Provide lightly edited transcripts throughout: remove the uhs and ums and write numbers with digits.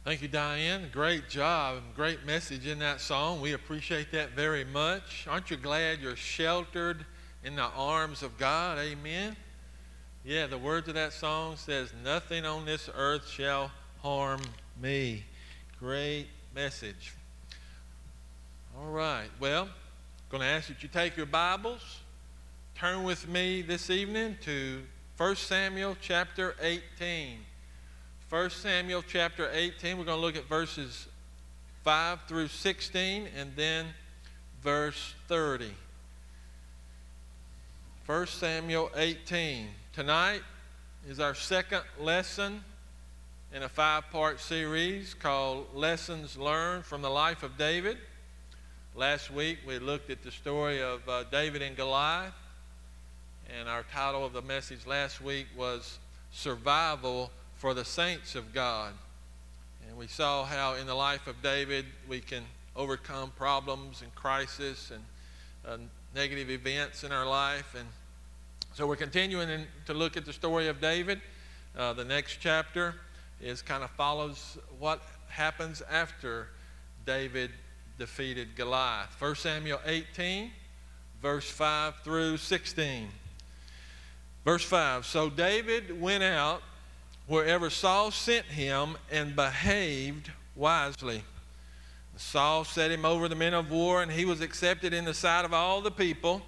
Thank you, Diane. Great job. Great message in that song. We appreciate that very much. Aren't you glad you're sheltered in the arms of God? Amen. Yeah, the words of that song says, "Nothing on this earth shall harm me." Great message. All right. Well, I'm going to ask that you take your Bibles, turn with me this evening to 1 Samuel chapter 18. 1 Samuel chapter 18, we're going to look at verses 5 through 16 and then verse 30. 1 Samuel 18. Tonight is our second lesson in a 5-part series called Lessons Learned from the Life of David. Last week we looked at the story of David and Goliath, and our title of the message last week was Survival for the Saints of God. And we saw how in the life of David we can overcome problems and crisis and negative events in our life. And so we're continuing to look at the story of David. The next chapter kind of follows what happens after David defeated Goliath. 1 Samuel 18, verse 5 through 16. Verse 5, "So David went out wherever Saul sent him and behaved wisely. Saul set him over the men of war, and he was accepted in the sight of all the people,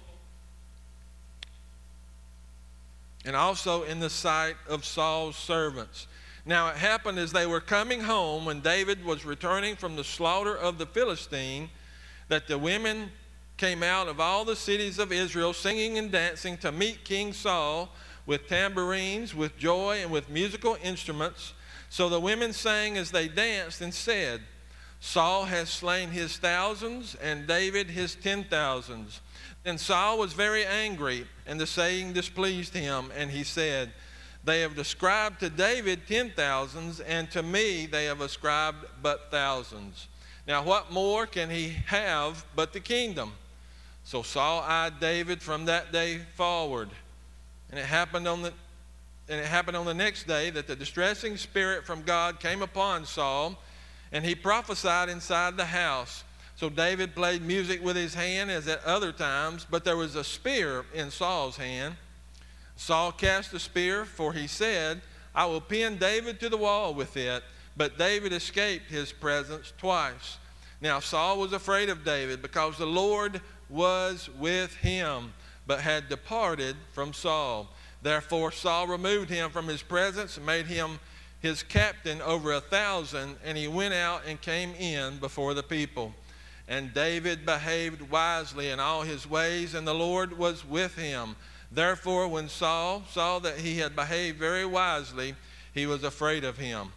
and also in the sight of Saul's servants. Now it happened as they were coming home, when David was returning from the slaughter of the Philistine, that the women came out of all the cities of Israel, singing and dancing to meet King Saul, with tambourines, with joy, and with musical instruments. So the women sang as they danced and said, 'Saul has slain his thousands, and David his 10,000s. Then Saul was very angry, and the saying displeased him, and he said, 'They have ascribed to David 10,000s, and to me they have ascribed but thousands. Now what more can he have but the kingdom?' So Saul eyed David from that day forward. And it happened on the next day that the distressing spirit from God came upon Saul, and he prophesied inside the house. So David played music with his hand as at other times, but there was a spear in Saul's hand. Saul cast the spear, for he said, 'I will pin David to the wall with it.' But David escaped his presence twice. Now Saul was afraid of David, because the Lord was with him, but had departed from Saul. Therefore Saul removed him from his presence and made him his captain over 1,000, and he went out and came in before the people. And David behaved wisely in all his ways, and the Lord was with him. Therefore when Saul saw that he had behaved very wisely, he was afraid of him.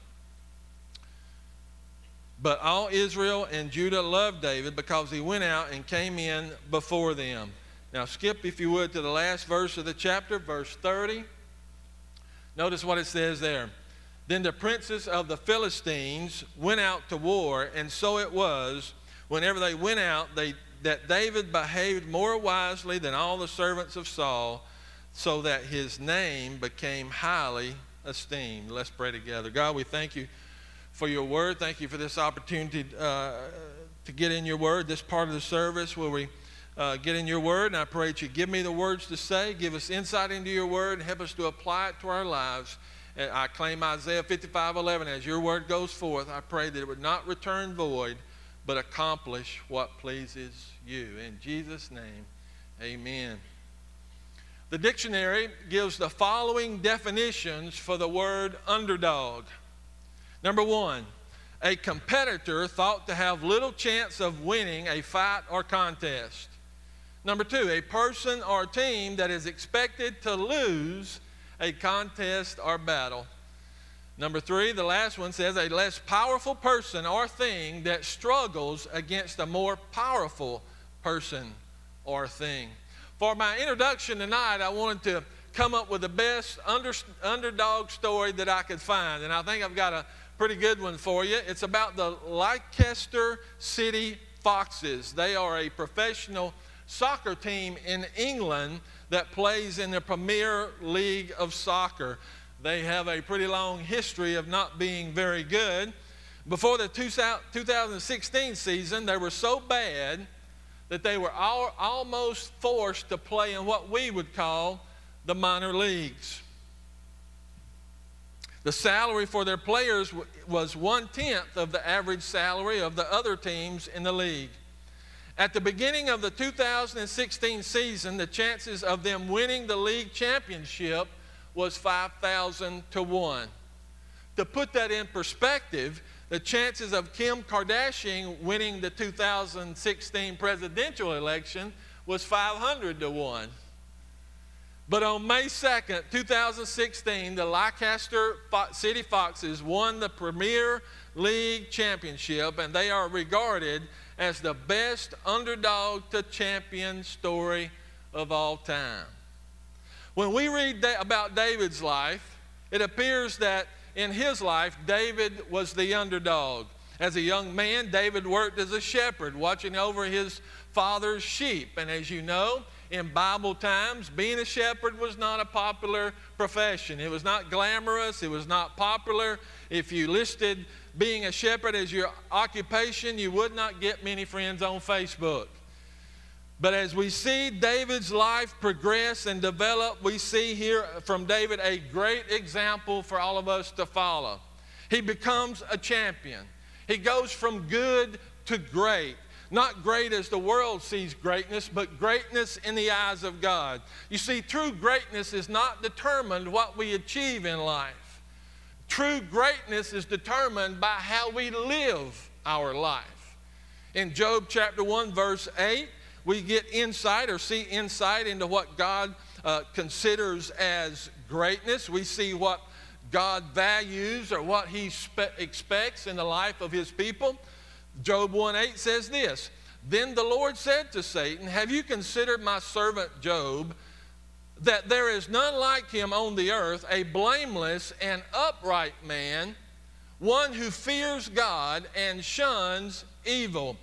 But all Israel and Judah loved David, because he went out and came in before them." Now skip, if you would, to the last verse of the chapter, verse 30. Notice what it says there. "Then the princes of the Philistines went out to war, and so it was, whenever they went out, that David behaved more wisely than all the servants of Saul, so that his name became highly esteemed." Let's pray together. God, we thank you for your word. Thank you for this opportunity to get in your word, this part of the service where we get in your word, and I pray that you give me the words to say, give us insight into your word, and help us to apply it to our lives. And I claim Isaiah 55:11, as your word goes forth, I pray that it would not return void, but accomplish what pleases you. In Jesus' name, amen. The dictionary gives the following definitions for the word underdog. Number 1, a competitor thought to have little chance of winning a fight or contest. Number 2, a person or team that is expected to lose a contest or battle. Number 3, the last one says a less powerful person or thing that struggles against a more powerful person or thing. For my introduction tonight, I wanted to come up with the best underdog story that I could find, and I think I've got a pretty good one for you. It's about the Leicester City Foxes. They are a professional soccer team in England that plays in the Premier League of Soccer. They have a pretty long history of not being very good, Before the 2016 season, they were so bad that they were almost forced to play in what we would call the minor leagues. The salary for their players was 1/10 of the average salary of the other teams in the league. At the beginning of the 2016 season, the chances of them winning the league championship was 5,000 to 1. To put that in perspective, the chances of Kim Kardashian winning the 2016 presidential election was 500 to 1. But on May 2nd, 2016, the Leicester City Foxes won the Premier League championship, and they are regarded as the best underdog to champion story of all time. When we read about David's life, it appears that in his life, David was the underdog. As a young man, David worked as a shepherd, watching over his father's sheep. And as you know, in Bible times, being a shepherd was not a popular profession. It was not glamorous. It was not popular. If you listed being a shepherd as your occupation, you would not get many friends on Facebook. But as we see David's life progress and develop, we see here from David a great example for all of us to follow. He becomes a champion. He goes from good to great. Not great as the world sees greatness, but greatness in the eyes of God. You see, true greatness is not determined what we achieve in life. True greatness is determined by how we live our life. In Job chapter 1, verse 8, we get insight or see insight into what God considers as greatness. We see what God values or what he expects in the life of his people. Job 1:8 says this, "Then the Lord said to Satan, have you considered my servant Job, that there is none like him on the earth, a blameless and upright man, one who fears God and shuns evil."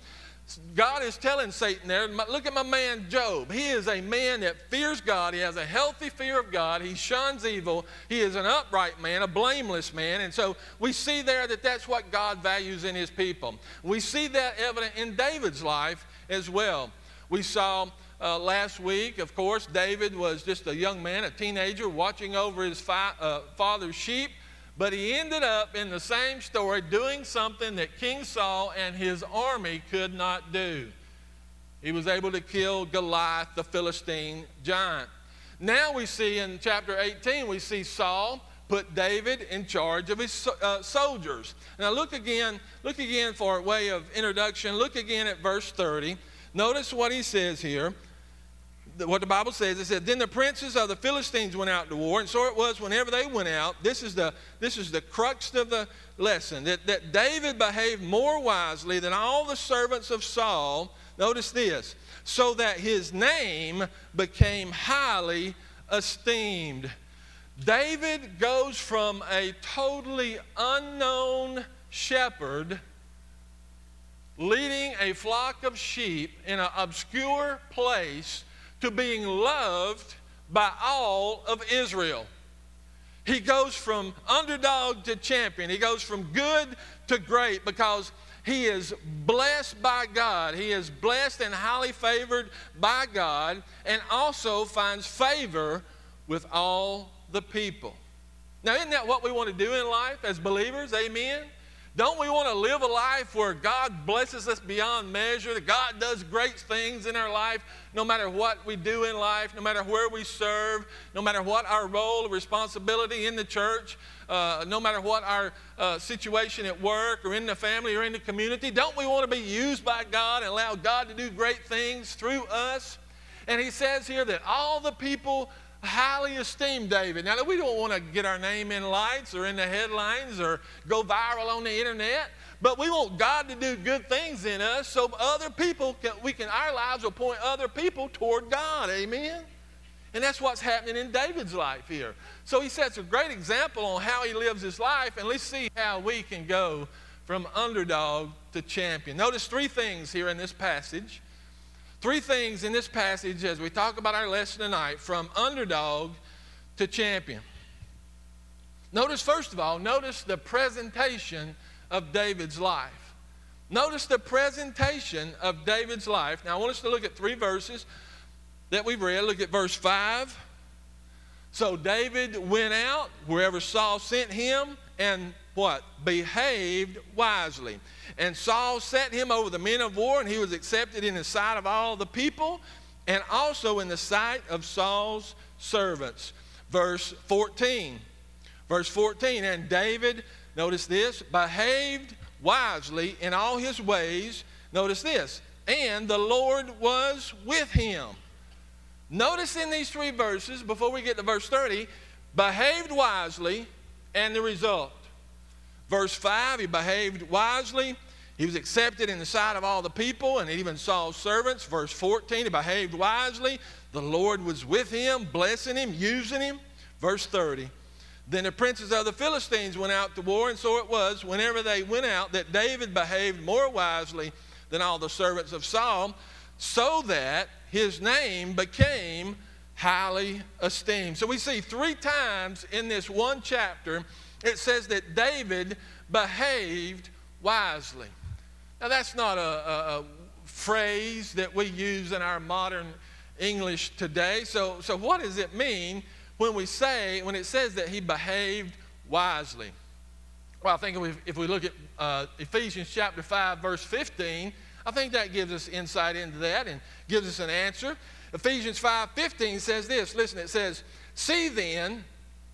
God is telling Satan there, look at my man Job. He is a man that fears God. He has a healthy fear of God. He shuns evil. He is an upright man, a blameless man. And so we see there that that's what God values in his people. We see that evident in David's life as well. We saw last week, of course, David was just a young man, a teenager, watching over his father's sheep. But he ended up in the same story doing something that King Saul and his army could not do. He was able to kill Goliath, the Philistine giant. Now we see in chapter 18, we see Saul put David in charge of his soldiers. Now look again for a way of introduction. Look again at verse 30. Notice what he says here. What the Bible says, it said, "Then the princes of the Philistines went out to war." And so it was whenever they went out, this is the crux of the lesson, that David behaved more wisely than all the servants of Saul. Notice this, so that his name became highly esteemed. David goes from a totally unknown shepherd leading a flock of sheep in an obscure place to being loved by all of Israel. He goes from underdog to champion. He goes from good to great because he is blessed by God. He is blessed and highly favored by God, and also finds favor with all the people. Now, isn't that what we want to do in life as believers? Amen? Don't we want to live a life where God blesses us beyond measure, that God does great things in our life, no matter what we do in life, no matter where we serve, no matter what our role or responsibility in the church, no matter what our situation at work or in the family or in the community? Don't we want to be used by God and allow God to do great things through us? And he says here that all the people highly esteemed David. Now, we don't want to get our name in lights or in the headlines or go viral on the internet, but we want God to do good things in us so other people our lives will point other people toward God. Amen? And that's what's happening in David's life here. So he sets a great example on how he lives his life, and let's see how we can go from underdog to champion. Notice three things here in this passage. Three things in this passage as we talk about our lesson tonight, from underdog to champion. Notice, first of all, notice the presentation of David's life. Notice the presentation of David's life. Now I want us to look at 3 verses that we've read. Look at verse 5. So David went out wherever Saul sent him and what? Behaved wisely. And Saul set him over the men of war, and he was accepted in the sight of all the people and also in the sight of Saul's servants. Verse 14. Verse 14, and David, notice this, behaved wisely in all his ways. Notice this, and the Lord was with him. Notice in these 3 verses, before we get to verse 30, behaved wisely, and the result. Verse 5, he behaved wisely. He was accepted in the sight of all the people and even Saul's servants. Verse 14, he behaved wisely. The Lord was with him, blessing him, using him. Verse 30, then the princes of the Philistines went out to war, and so it was, whenever they went out, that David behaved more wisely than all the servants of Saul, so that his name became highly esteemed. So we see 3 times in this one chapter, it says that David behaved wisely. Now that's not a phrase that we use in our modern English today. So what does it mean when it says that he behaved wisely? Well, I think if we look at Ephesians chapter 5, verse 15, I think that gives us insight into that and gives us an answer. Ephesians 5:15 says this. Listen, it says, see then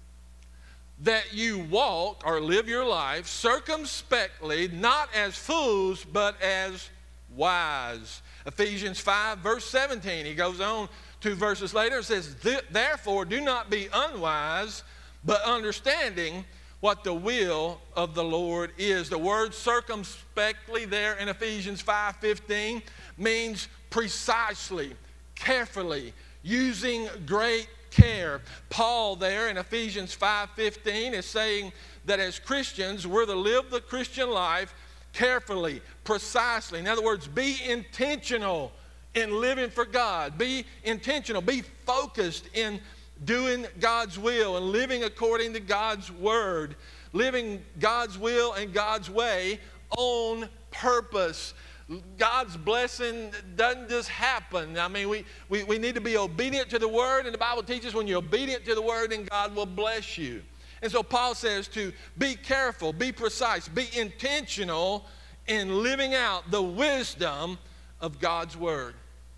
that you walk or live your life circumspectly, not as fools, but as wise. Ephesians 5, verse 17, he goes on 2 verses later, it says, therefore do not be unwise, but understanding what the will of the Lord is. The word circumspectly there in Ephesians 5:15 means precisely, carefully, using great care. Paul there in Ephesians 5:15 is saying that as Christians, we're to live the Christian life carefully, precisely. In other words, be intentional in living for God. Be intentional. Be focused in doing God's will and living according to God's word. Living God's will and God's way on purpose. God's blessing doesn't just happen. I mean, we need to be obedient to the word, and the Bible teaches when you're obedient to the word, then God will bless you. And so Paul says to be careful, be precise, be intentional in living out the wisdom of God's word.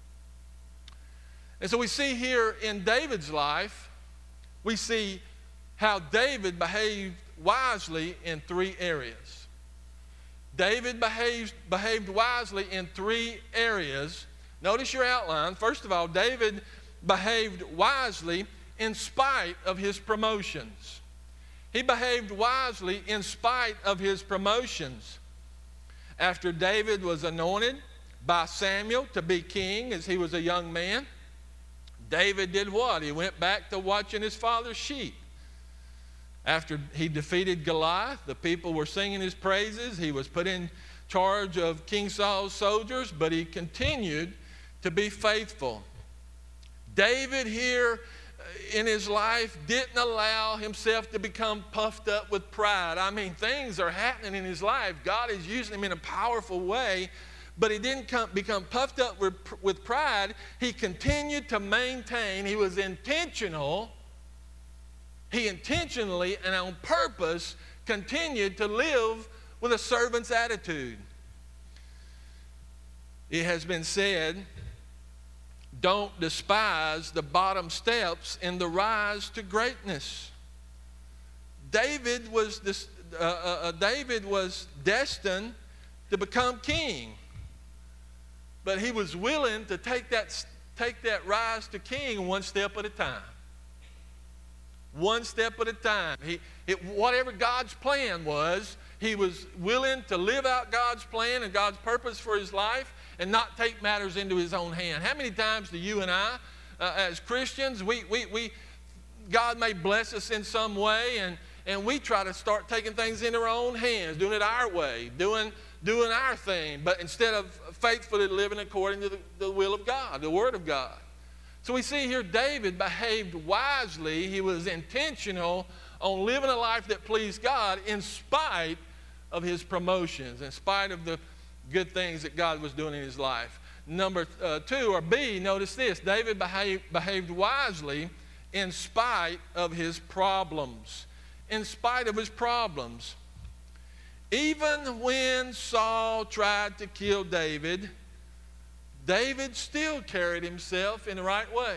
And so we see here in David's life, we see how David behaved wisely in 3 areas. David behaved wisely in 3 areas. Notice your outline. First of all, David behaved wisely in spite of his promotions. He behaved wisely in spite of his promotions. After David was anointed by Samuel to be king as he was a young man, David did what? He went back to watching his father's sheep. After he defeated Goliath, the people were singing his praises. He was put in charge of King Saul's soldiers, but he continued to be faithful. David here in his life didn't allow himself to become puffed up with pride. I mean, things are happening in his life. God is using him in a powerful way, but he didn't become puffed up with pride. He continued to maintain. He was intentional. He intentionally and on purpose continued to live with a servant's attitude. It has been said, don't despise the bottom steps in the rise to greatness. David was destined to become king, but he was willing to take that rise to king one step at a time. One step at a time. Whatever God's plan was, he was willing to live out God's plan and God's purpose for his life and not take matters into his own hand. How many times do you and I, as Christians, God may bless us in some way, and we try to start taking things into our own hands, doing it our way, doing our thing, but instead of faithfully living according to the will of God, the Word of God. So we see here David behaved wisely. He was intentional on living a life that pleased God in spite of his promotions, in spite of the good things that God was doing in his life. Number 2, or B, notice this. David behaved wisely in spite of his problems. In spite of his problems. Even when Saul tried to kill David, David still carried himself in the right way.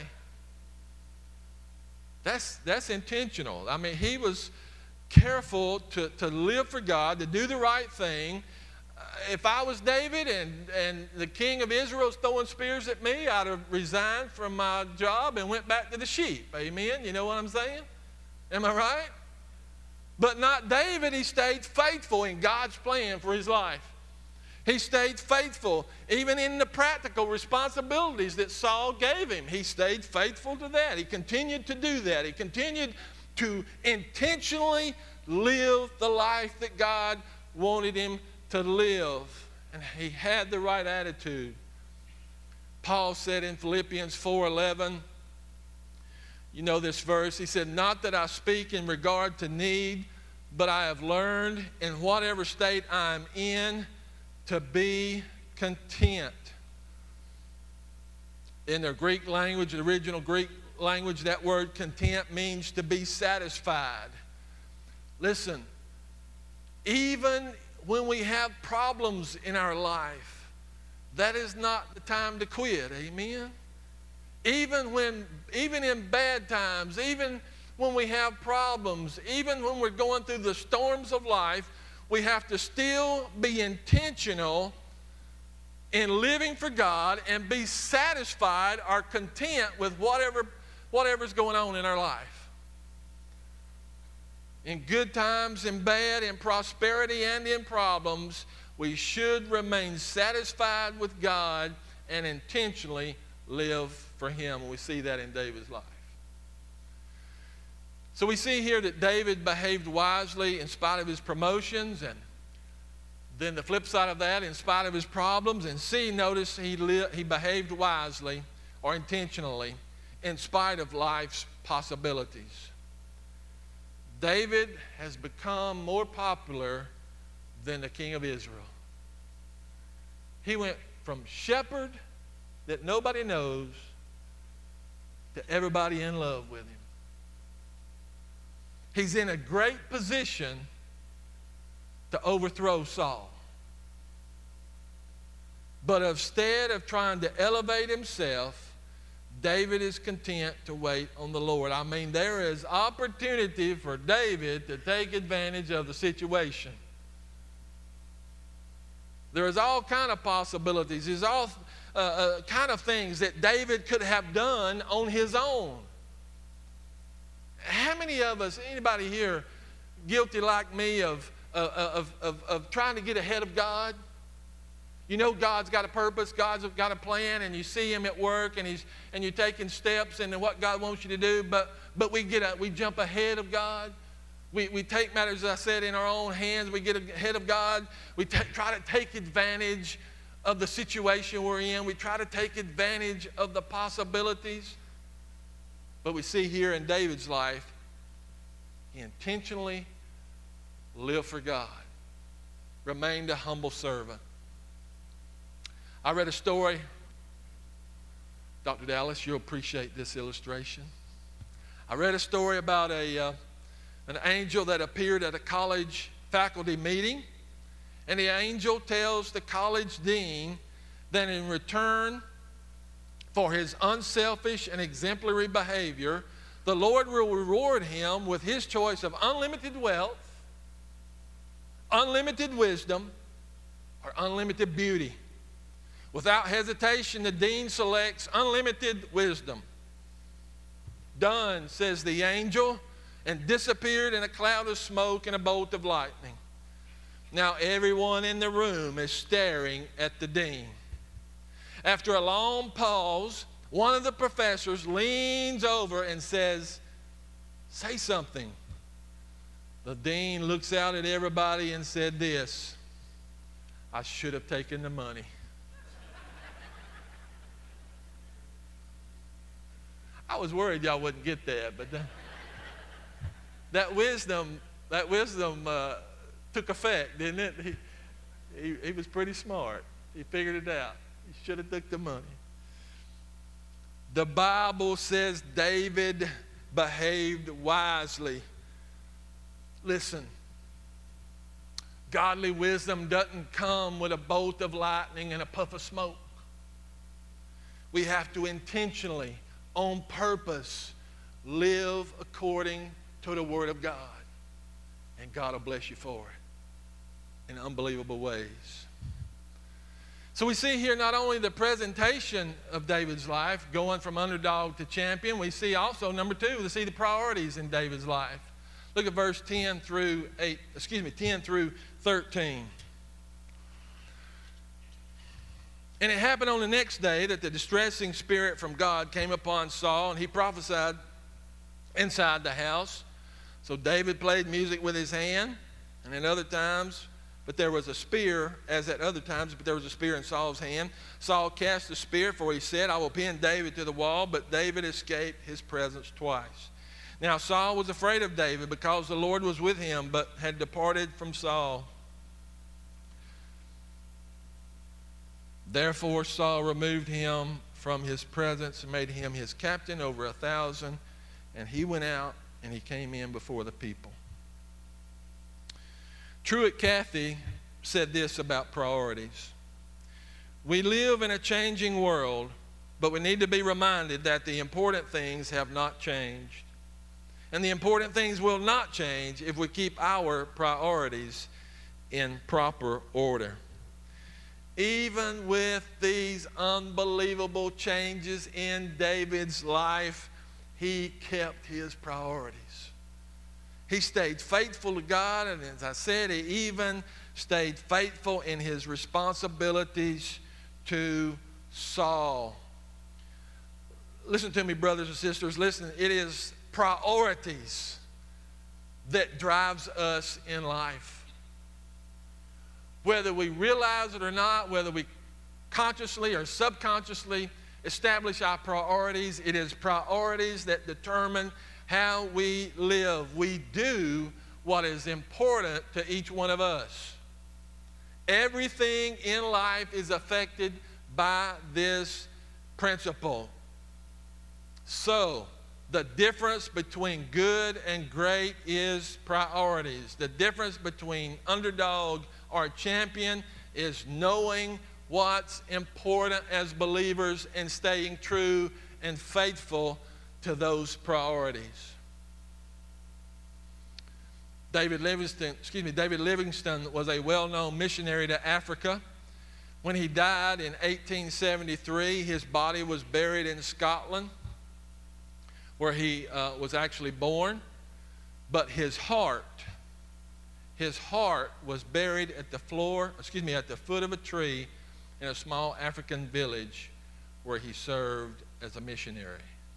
That's intentional. I mean, he was careful to live for God, to do the right thing. If I was David and the king of Israel was throwing spears at me, I'd have resigned from my job and went back to the sheep. Amen? You know what I'm saying? Am I right? But not David. He stayed faithful in God's plan for his life. He stayed faithful even in the practical responsibilities that Saul gave him. He stayed faithful to that. He continued to do that. He continued to intentionally live the life that God wanted him to live. And he had the right attitude. Paul said in Philippians 4:11, you know this verse, he said, "Not that I speak in regard to need, but I have learned in whatever state I am in to be content." In the Greek language, the original Greek language, that word content means to be satisfied. Listen, even when we have problems in our life, that is not the time to quit. Amen? Even in bad times, even when we have problems, even when we're going through the storms of life, we have to still be intentional in living for God and be satisfied or content with whatever's going on in our life. In good times, in bad, in prosperity, and in problems, we should remain satisfied with God and intentionally live for Him. And we see that in David's life. So we see here that David behaved wisely in spite of his promotions, and then the flip side of that, in spite of his problems. And C, notice he behaved wisely or intentionally in spite of life's possibilities. David has become more popular than the king of Israel. He went from shepherd that nobody knows to everybody in love with him. He's in a great position to overthrow Saul. But instead of trying to elevate himself, David is content to wait on the Lord. I mean, there is opportunity for David to take advantage of the situation. There is all kind of possibilities. There's all kind of things that David could have done on his own. How many of us, anybody here, guilty like me of trying to get ahead of God? You know God's got a purpose, God's got a plan, and you see Him at work, and you're taking steps into what God wants you to do, but we jump ahead of God. We take matters, as I said, in our own hands. We get ahead of God. We try to take advantage of the situation we're in. We try to take advantage of the possibilities. But we see here in David's life, he intentionally lived for God, remained a humble servant. I read a story. Dr. Dallas, you'll appreciate this illustration. I read a story about an angel that appeared at a college faculty meeting, and the angel tells the college dean that in return for his unselfish and exemplary behavior, the Lord will reward him with his choice of unlimited wealth, unlimited wisdom, or unlimited beauty. Without hesitation, the dean selects unlimited wisdom. Done, says the angel, and disappeared in a cloud of smoke and a bolt of lightning. Now everyone in the room is staring at the dean. After a long pause, one of the professors leans over and says, "Say something." The dean looks out at everybody and said this, "I should have taken the money." I was worried y'all wouldn't get that, but that wisdom took effect, didn't it? He was pretty smart. He figured it out. He should have took the money. The Bible says David behaved wisely. Listen, godly wisdom doesn't come with a bolt of lightning and a puff of smoke. We have to intentionally, on purpose, live according to the Word of God. And God will bless you for it in unbelievable ways. So we see here not only the presentation of David's life, going from underdog to champion, we see also, number two, we see the priorities in David's life. Look at verse 10 through 13. And it happened on the next day that the distressing spirit from God came upon Saul, and he prophesied inside the house. So David played music with his hand, and at other times, but there was a spear, as at other times, but there was a spear in Saul's hand. Saul cast the spear, for he said, I will pin David to the wall, but David escaped his presence twice. Now Saul was afraid of David because the Lord was with him, but had departed from Saul. Therefore Saul removed him from his presence and made him his captain over 1,000, and he went out and he came in before the people. Truett Cathy said this about priorities. We live in a changing world, but we need to be reminded that the important things have not changed. And the important things will not change if we keep our priorities in proper order. Even with these unbelievable changes in David's life, he kept his priorities. He stayed faithful to God, and as I said, he even stayed faithful in his responsibilities to Saul. Listen to me, brothers and sisters. Listen, it is priorities that drives us in life. Whether we realize it or not, whether we consciously or subconsciously establish our priorities, it is priorities that determine how we live. We do what is important to each one of us. Everything in life is affected by this principle. So, the difference between good and great is priorities. The difference between underdog or champion is knowing what's important as believers and staying true and faithful to those priorities. David Livingstone was a well-known missionary to Africa. When he died in 1873, his body was buried in Scotland, where he was actually born. But his heart was buried at the foot of a tree in a small African village where he served as a missionary.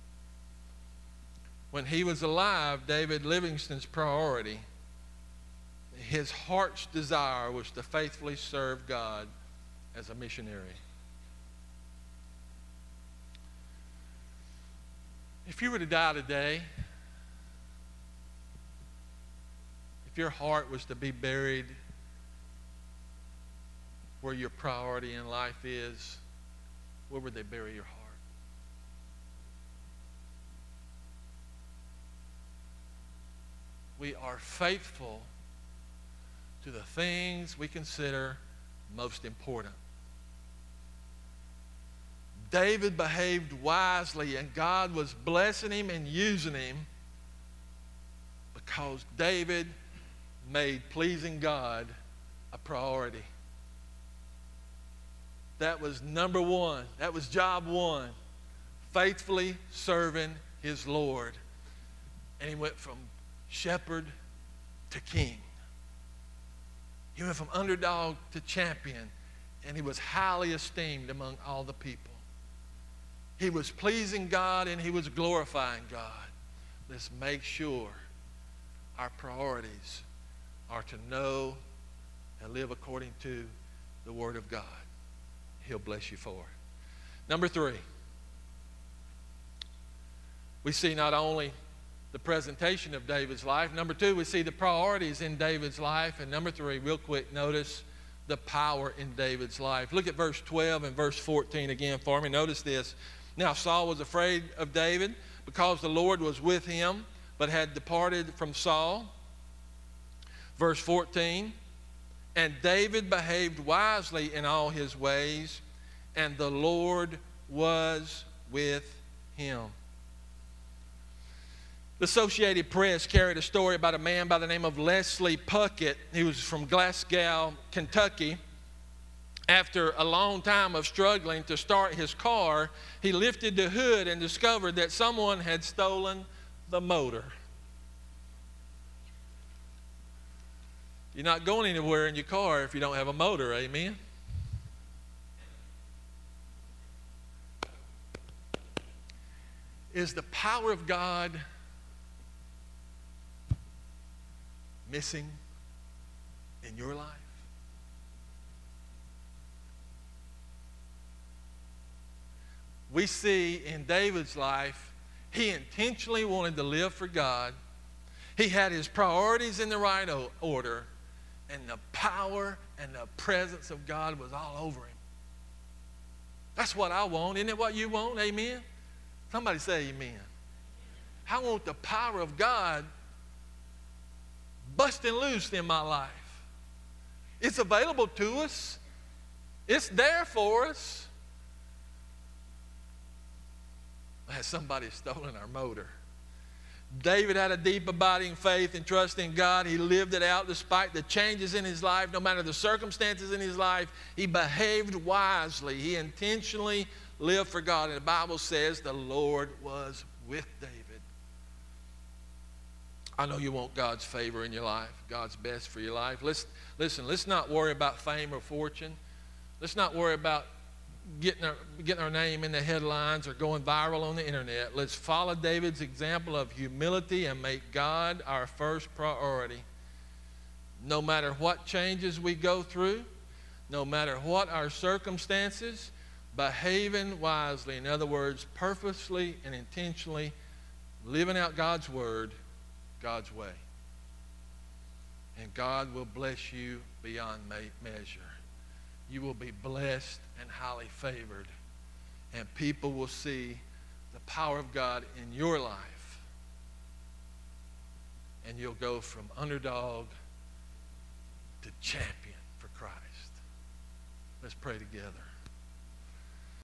When he was alive, David Livingstone's priority, his heart's desire was to faithfully serve God as a missionary. If you were to die today, if your heart was to be buried where your priority in life is, where would they bury your heart? We are faithful to the things we consider most important. David behaved wisely, and God was blessing him and using him because David made pleasing God a priority. That was number one. That was job one. Faithfully serving his Lord. And he went from shepherd to king. He went from underdog to champion, and he was highly esteemed among all the people. He was pleasing God and he was glorifying God. Let's make sure our priorities are to know and live according to the Word of God. He'll bless you for it. Number three, we see not only the presentation of David's life. Number 2, we see the priorities in David's life. And number 3, real quick, notice the power in David's life. Look at verse 12 and verse 14 again for me. Notice this. Now Saul was afraid of David because the Lord was with him, but had departed from Saul. Verse 14, and David behaved wisely in all his ways, and the Lord was with him. The Associated Press carried a story about a man by the name of Leslie Puckett. He was from Glasgow, Kentucky. After a long time of struggling to start his car, he lifted the hood and discovered that someone had stolen the motor. You're not going anywhere in your car if you don't have a motor, amen? Is the power of God missing in your life? We see in David's life, he intentionally wanted to live for God. He had his priorities in the right order, and the power and the presence of God was all over him. That's what I want. Isn't it what you want? Amen? Somebody say amen. I want the power of God busting loose in my life. It's available to us. It's there for us. Has somebody stolen our motor? David had a deep abiding faith and trust in God. He lived it out despite the changes in his life. No matter the circumstances in his life, he behaved wisely. He intentionally lived for God. And the Bible says the Lord was with David. I know you want God's favor in your life, God's best for your life. Listen, let's not worry about fame or fortune. Let's not worry about getting our name in the headlines or going viral on the internet. Let's follow David's example of humility and make God our first priority. No matter what changes we go through, no matter what our circumstances, behaving wisely, in other words, purposely and intentionally living out God's word, God's way. And God will bless you beyond measure. You will be blessed and highly favored. And people will see the power of God in your life. And you'll go from underdog to champion for Christ. Let's pray together.